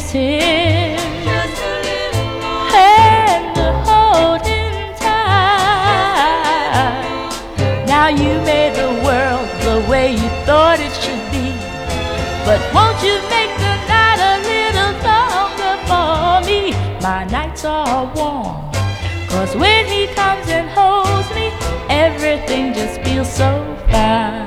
kiss him just a little longer. and to hold him tight. Now you made the world the way you thought it should be, but won't you make the night a little longer for me? My nights are warm, 'cause when he comes and holds me, everything just feels so fine.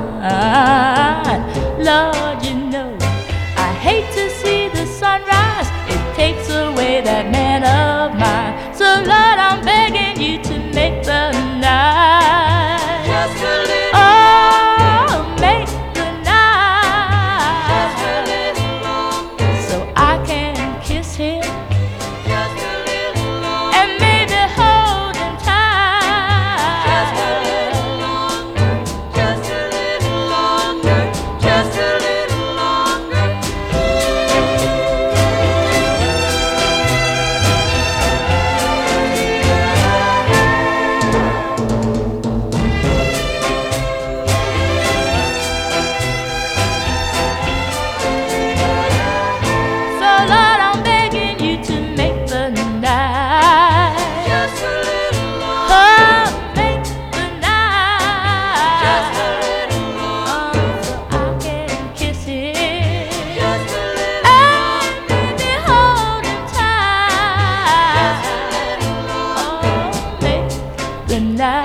Lord, you know, I hate to see the sunrise. It takes away that man of mine. So Lord, I'm begging you to make the night Just a little oh, make the just a night little longer. so I can kiss him Just a little longer. and maybe hold him Just a tight. little longer. Just a little longer. Just a little longer. So Lord, I'm begging you to make the night Just a little longer. oh, make the Just a night little longer. so I can kiss him Just a little and maybe hold him tight. just a little longer. Oh, make the night